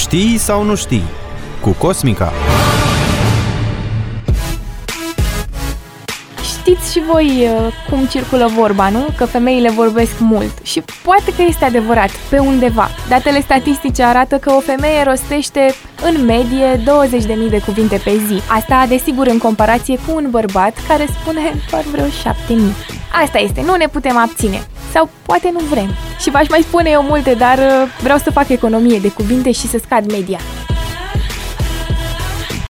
Știi sau nu știi? Cu Cosmica. Știți și voi cum circulă vorba, nu? Că femeile vorbesc mult. Și poate că este adevărat, pe undeva. Datele statistice arată că o femeie rostește în medie 20.000 de cuvinte pe zi. Asta, desigur, în comparație cu un bărbat care spune doar vreo 7.000. Asta este, nu ne putem abține. Sau poate nu vrem. Și v-aș mai spune eu multe, dar vreau să fac economie de cuvinte și să scad media.